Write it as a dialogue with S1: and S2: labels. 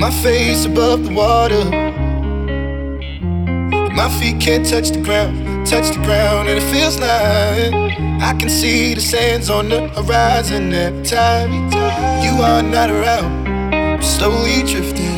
S1: My face above the water, my feet can't touch the ground, and it feels like I can see the sands on the horizon every time you are not around. I'm slowly drifting